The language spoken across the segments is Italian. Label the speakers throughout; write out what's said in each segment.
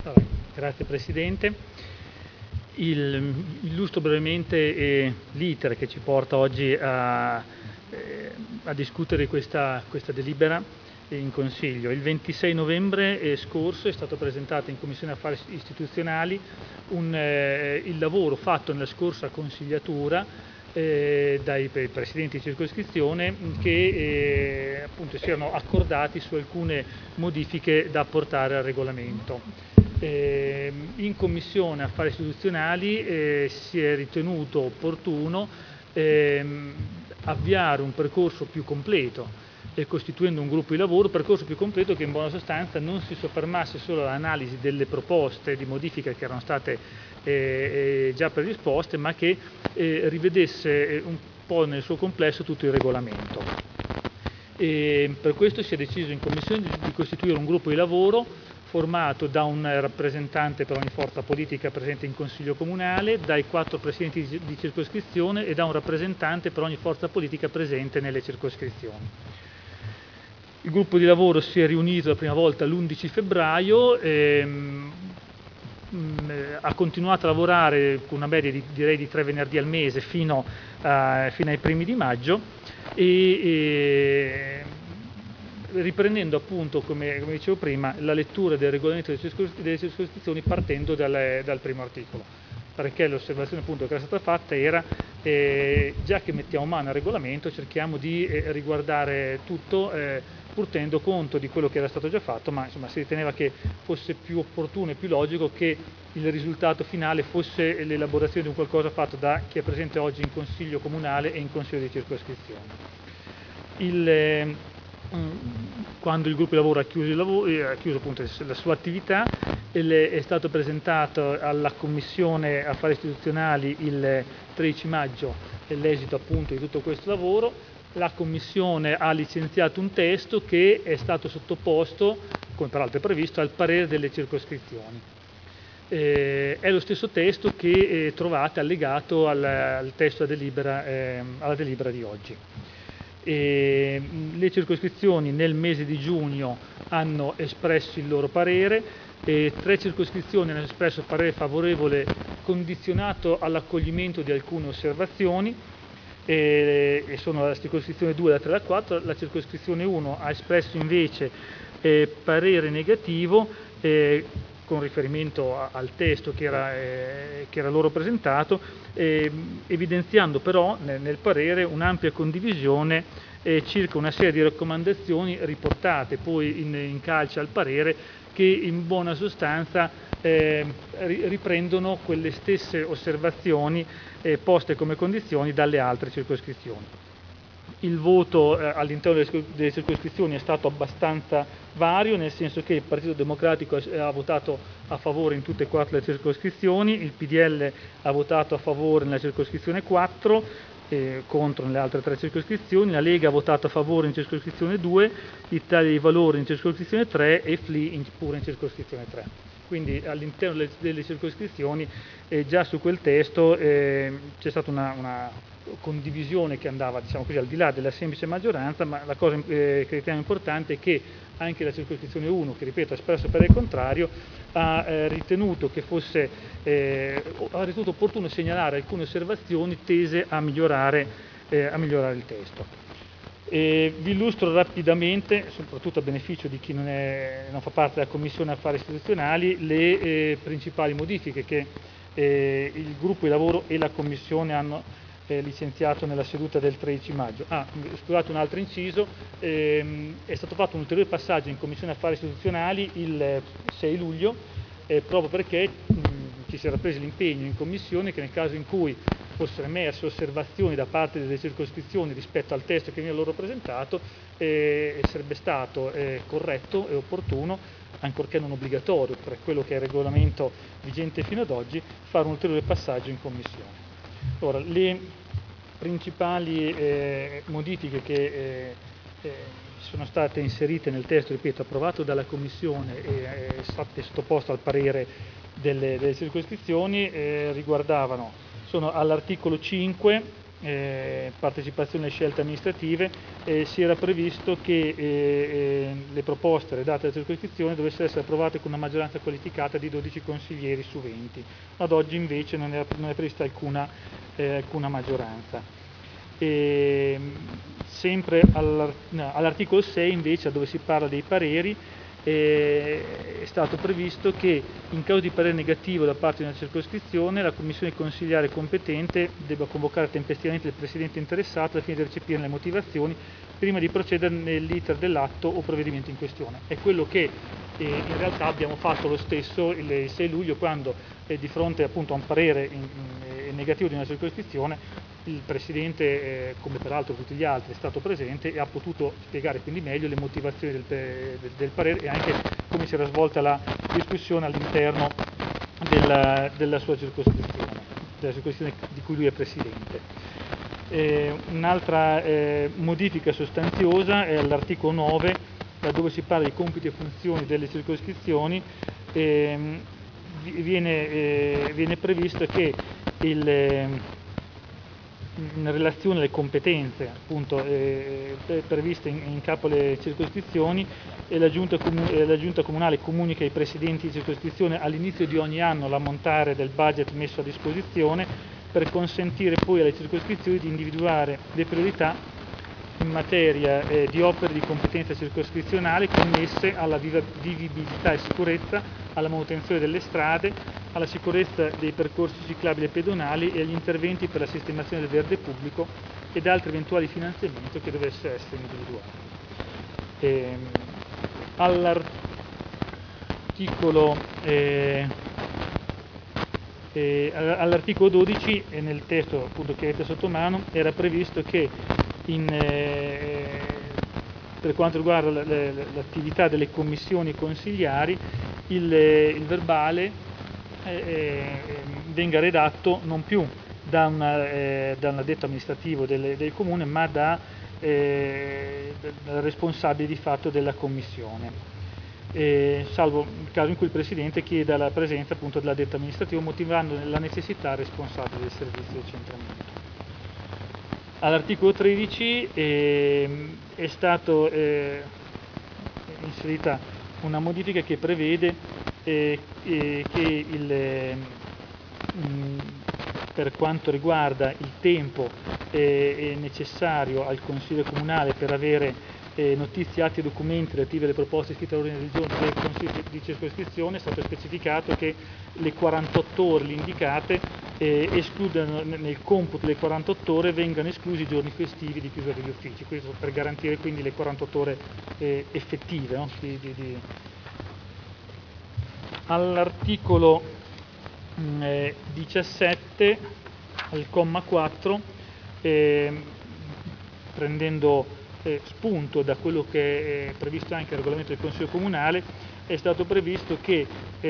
Speaker 1: Vabbè, grazie Presidente. Illustro brevemente l'iter che ci porta oggi a discutere questa delibera in Consiglio. Il 26 novembre scorso è stato presentato in Commissione Affari Istituzionali il lavoro fatto nella scorsa consigliatura dai presidenti di circoscrizione che appunto si erano accordati su alcune modifiche da apportare al regolamento. In Commissione Affari Istituzionali si è ritenuto opportuno avviare un percorso più completo costituendo un gruppo di lavoro, percorso più completo che in buona sostanza non si soffermasse solo all'analisi delle proposte di modifica che erano state già predisposte, ma che rivedesse un po' nel suo complesso tutto il regolamento. Per questo si è deciso in Commissione di costituire un gruppo di lavoro formato da un rappresentante per ogni forza politica presente in Consiglio Comunale, dai 4 presidenti di circoscrizione e da un rappresentante per ogni forza politica presente nelle circoscrizioni. Il gruppo di lavoro si è riunito la prima volta l'11 febbraio, ha continuato a lavorare con una media direi di 3 venerdì al mese fino ai primi di maggio e riprendendo appunto, come dicevo prima, la lettura del regolamento delle circoscrizioni partendo dal primo articolo, perché l'osservazione appunto che era stata fatta era già che mettiamo mano al regolamento cerchiamo di riguardare tutto pur tenendo conto di quello che era stato già fatto, ma insomma si riteneva che fosse più opportuno e più logico che il risultato finale fosse l'elaborazione di un qualcosa fatto da chi è presente oggi in Consiglio Comunale e in Consiglio di circoscrizione. Quando il gruppo di lavoro ha chiuso appunto la sua attività, è stato presentato alla Commissione Affari Istituzionali il 13 maggio l'esito appunto di tutto questo lavoro. La Commissione ha licenziato un testo che è stato sottoposto, come peraltro è previsto, al parere delle circoscrizioni. È lo stesso testo che trovate allegato al testo alla delibera di oggi. Le circoscrizioni nel mese di giugno hanno espresso il loro parere, 3 circoscrizioni hanno espresso parere favorevole condizionato all'accoglimento di alcune osservazioni e sono la circoscrizione 2, la 3 e la 4, la circoscrizione 1 ha espresso invece parere negativo con riferimento al testo che era loro presentato, evidenziando però nel parere un'ampia condivisione circa una serie di raccomandazioni riportate poi in calce al parere che in buona sostanza riprendono quelle stesse osservazioni poste come condizioni dalle altre circoscrizioni. Il voto all'interno delle circoscrizioni è stato abbastanza vario, nel senso che il Partito Democratico ha votato a favore in tutte e 4 le circoscrizioni, il PDL ha votato a favore nella circoscrizione 4, contro nelle altre 3 circoscrizioni, la Lega ha votato a favore in circoscrizione 2, l'Italia dei Valori in circoscrizione 3 e FLI pure in circoscrizione 3. Quindi all'interno delle circoscrizioni già su quel testo c'è stata una condivisione che andava, diciamo così, al di là della semplice maggioranza, ma la cosa che riteniamo importante è che anche la circoscrizione 1, che ripeto ha espresso parere contrario, ha ritenuto opportuno segnalare alcune osservazioni tese a migliorare il testo. Vi illustro rapidamente, soprattutto a beneficio di chi non fa parte della Commissione Affari Istituzionali, le principali modifiche che il gruppo di lavoro e la Commissione hanno licenziato nella seduta del 13 maggio. Scusate, un altro inciso, è stato fatto un ulteriore passaggio in Commissione Affari Istituzionali il 6 luglio, proprio perché ci si era preso l'impegno in Commissione che nel caso in cui fossero emerse osservazioni da parte delle circoscrizioni rispetto al testo che viene loro presentato, sarebbe stato corretto e opportuno, ancorché non obbligatorio per quello che è il regolamento vigente fino ad oggi, fare un ulteriore passaggio in Commissione. Ora, le principali modifiche che sono state inserite nel testo, ripeto, approvato dalla Commissione e sottoposto al parere delle circoscrizioni, sono all'articolo 5, partecipazione alle scelte amministrative, si era previsto che le proposte redate alla circoscrizione dovessero essere approvate con una maggioranza qualificata di 12 consiglieri su 20. Ad oggi invece non è prevista alcuna maggioranza. Sempre all'articolo 6 invece, dove si parla dei pareri, è stato previsto che in caso di parere negativo da parte di una circoscrizione la commissione consiliare competente debba convocare tempestivamente il presidente interessato al fine di recepire le motivazioni prima di procedere nell'iter dell'atto o provvedimento in questione. È quello che in realtà abbiamo fatto lo stesso il 6 luglio quando di fronte appunto a un parere negativo di una circoscrizione il Presidente, come peraltro tutti gli altri, è stato presente e ha potuto spiegare quindi meglio le motivazioni del parere e anche come si era svolta la discussione all'interno della sua circoscrizione, della circoscrizione di cui lui è Presidente. Un'altra modifica sostanziosa è all'articolo 9, laddove si parla di compiti e funzioni delle circoscrizioni. Viene previsto che in relazione alle competenze appunto, previste in capo alle circoscrizioni la Giunta Comunale comunica ai Presidenti di circoscrizione all'inizio di ogni anno l'ammontare del budget messo a disposizione per consentire poi alle circoscrizioni di individuare le priorità in materia di opere di competenza circoscrizionale connesse alla vivibilità e sicurezza, alla manutenzione delle strade, alla sicurezza dei percorsi ciclabili e pedonali e agli interventi per la sistemazione del verde pubblico ed altri eventuali finanziamenti che dovesse essere individuato. All'articolo 12 e nel testo appunto che avete sotto mano era previsto che per quanto riguarda l'attività delle commissioni consigliari il verbale venga redatto non più da un addetto amministrativo del comune ma dal responsabile di fatto della commissione, salvo il caso in cui il Presidente chieda la presenza appunto dell'addetto amministrativo motivando la necessità al responsabile del servizio di centramento. All'articolo 13 è stata inserita una modifica che prevede che per quanto riguarda il tempo necessario al Consiglio Comunale per avere notizie, atti e documenti relativi alle proposte scritte all'ordine del giorno del Consiglio di circoscrizione, è stato specificato che le 48 ore indicate escludono nel computo delle 48 ore vengano esclusi i giorni festivi di chiusura degli uffici, questo per garantire quindi le 48 ore effettive. No? All'articolo 17, al comma 4, prendendo spunto da quello che è previsto anche nel regolamento del Consiglio Comunale, è stato previsto che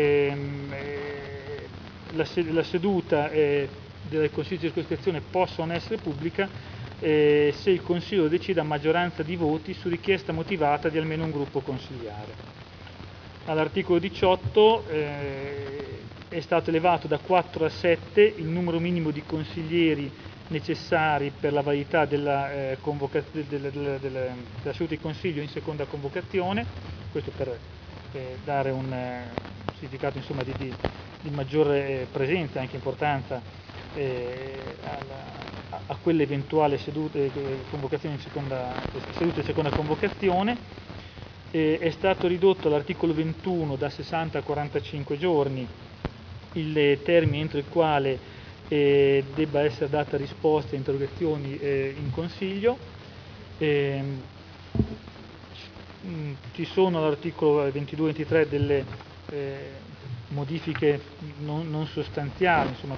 Speaker 1: la seduta del Consiglio di circoscrizione possa non essere pubblica se il Consiglio decide a maggioranza di voti su richiesta motivata di almeno un gruppo consigliare. All'articolo 18 è stato elevato da 4 a 7 il numero minimo di consiglieri necessari per la validità della seduta di Consiglio in seconda convocazione, questo per dare un significato insomma, di maggiore presenza e anche importanza a quell'eventuale seduta in seconda convocazione. È stato ridotto all'articolo 21 da 60 a 45 giorni il termine entro il quale debba essere data risposta a interrogazioni in Consiglio. Ci sono all'articolo 22-23 delle modifiche non sostanziali, insomma,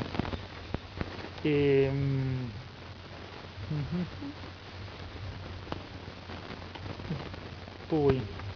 Speaker 1: poi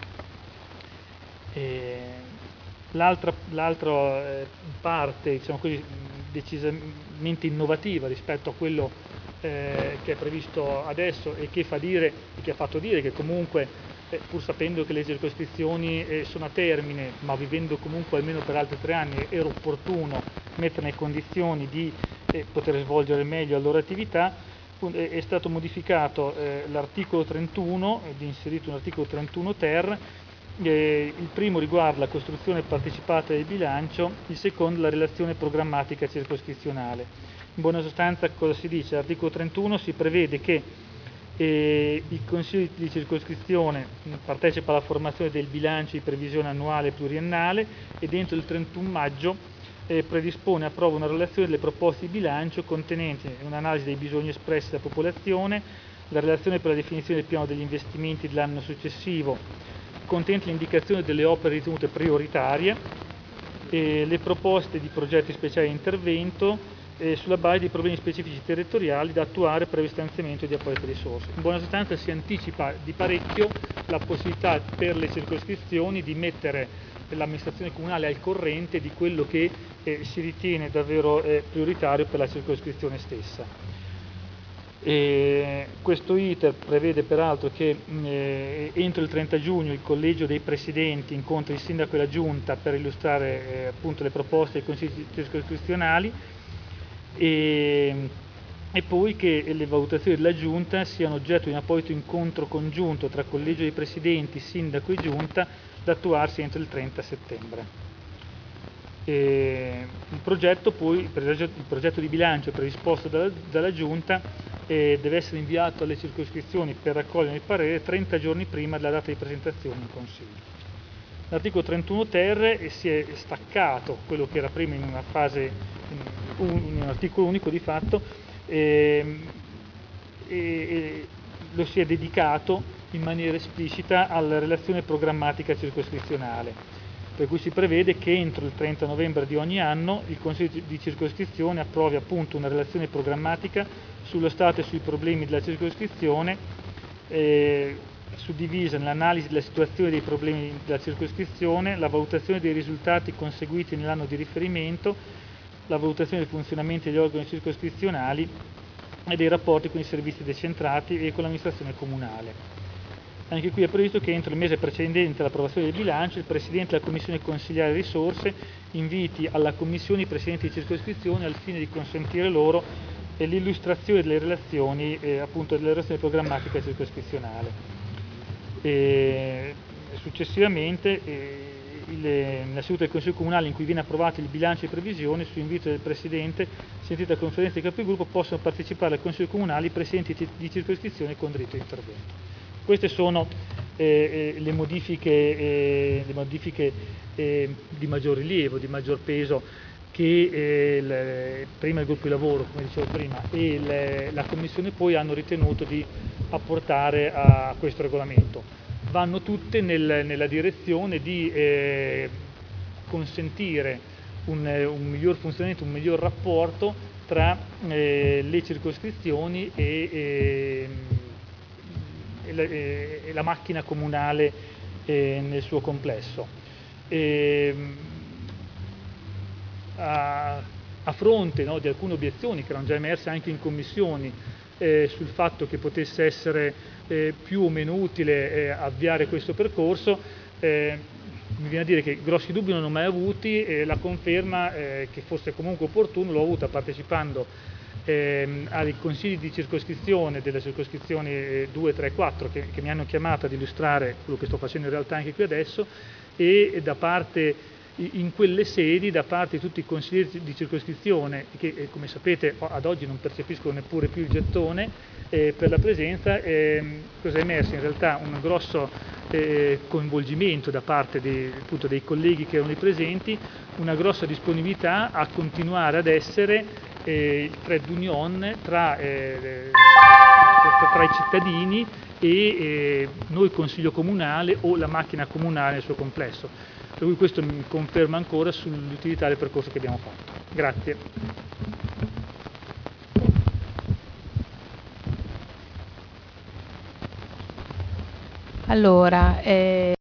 Speaker 1: l'altra parte, diciamo così, decisamente innovativa rispetto a quello che è previsto adesso e che fa dire e che ha fatto dire che comunque pur sapendo che le circoscrizioni sono a termine ma vivendo comunque almeno per altri 3 anni era opportuno mettere nelle condizioni di e poter svolgere meglio la loro attività. È stato modificato l'articolo 31 ed inserito un articolo 31 ter. Il primo riguarda la costruzione partecipata del bilancio, il secondo la relazione programmatica circoscrizionale. In buona sostanza cosa si dice? All'articolo 31 si prevede che il Consiglio di circoscrizione partecipa alla formazione del bilancio di previsione annuale e pluriennale e entro il 31 maggio predispone e approva una relazione delle proposte di bilancio contenenti un'analisi dei bisogni espressi dalla popolazione, la relazione per la definizione del piano degli investimenti dell'anno successivo, contenente l'indicazione delle opere ritenute prioritarie, le proposte di progetti speciali di intervento sulla base di problemi specifici territoriali da attuare previo stanziamento di apposite risorse. In buona sostanza si anticipa di parecchio la possibilità per le circoscrizioni di mettere l'amministrazione comunale al corrente di quello che si ritiene davvero prioritario per la circoscrizione stessa. Questo iter prevede peraltro che entro il 30 giugno il collegio dei presidenti incontri il sindaco e la giunta per illustrare appunto le proposte dei consigli circoscrizionali e poi che le valutazioni della giunta siano oggetto di un apposito incontro congiunto tra collegio dei presidenti, sindaco e giunta da attuarsi entro il 30 settembre. Il progetto di bilancio predisposto dalla giunta deve essere inviato alle circoscrizioni per raccogliere il parere 30 giorni prima della data di presentazione in Consiglio. L'articolo 31 ter si è staccato quello che era prima in una fase, in un articolo unico di fatto, lo si è dedicato in maniera esplicita alla relazione programmatica circoscrizionale, per cui si prevede che entro il 30 novembre di ogni anno il Consiglio di circoscrizione approvi appunto una relazione programmatica sullo stato e sui problemi della circoscrizione, suddivisa nell'analisi della situazione dei problemi della circoscrizione, la valutazione dei risultati conseguiti nell'anno di riferimento, la valutazione del funzionamento degli organi circoscrizionali e dei rapporti con i servizi decentrati e con l'amministrazione comunale. Anche qui è previsto che entro il mese precedente all'approvazione del bilancio il Presidente della Commissione Consiliare Risorse inviti alla Commissione i Presidenti di circoscrizione al fine di consentire loro l'illustrazione delle relazioni, appunto della relazione programmatica circoscrizionale. Successivamente, nella seduta del Consiglio Comunale in cui viene approvato il bilancio di previsione, su invito del Presidente, sentita la conferenza dei capigruppo, possono partecipare al Consiglio Comunale i Presidenti di circoscrizione con diritto di intervento. Queste sono le modifiche di maggior rilievo, di maggior peso che prima il gruppo di lavoro, come dicevo prima, e la Commissione poi hanno ritenuto di apportare a questo regolamento. Vanno tutte nella direzione di consentire un miglior funzionamento, un miglior rapporto tra le circoscrizioni e la macchina comunale nel suo complesso. A fronte di alcune obiezioni che erano già emerse anche in commissioni sul fatto che potesse essere più o meno utile avviare questo percorso, mi viene a dire che grossi dubbi non ho mai avuti, la conferma che fosse comunque opportuno l'ho avuta partecipando ai consigli di circoscrizione delle circoscrizioni 2, 3, 4 che mi hanno chiamato ad illustrare quello che sto facendo in realtà anche qui adesso, e in quelle sedi da parte di tutti i consiglieri di circoscrizione che come sapete ad oggi non percepiscono neppure più il gettone per la presenza. Cosa è emerso? In realtà un grosso coinvolgimento da parte dei colleghi che erano lì presenti, una grossa disponibilità a continuare ad essere il trade union tra i cittadini e noi Consiglio Comunale o la macchina comunale nel suo complesso. Per cui questo mi conferma ancora sull'utilità del percorso che abbiamo fatto. Grazie.
Speaker 2: Allora,